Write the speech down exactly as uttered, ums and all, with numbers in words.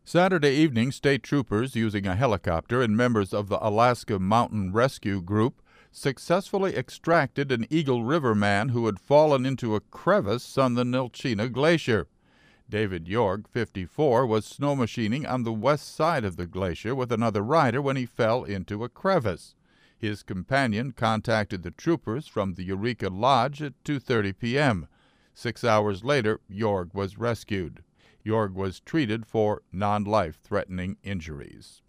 Saturday evening, state troopers using a helicopter and members of the Alaska Mountain Rescue Group successfully extracted an Eagle River man who had fallen into a crevice on the Nilchina Glacier. David Yorg, fifty-four, was snow machining on the west side of the glacier with another rider when he fell into a crevice. His companion contacted the troopers from the Eureka Lodge at two thirty p.m. Six hours later, Yorg was rescued. Yorg was treated for non-life-threatening injuries.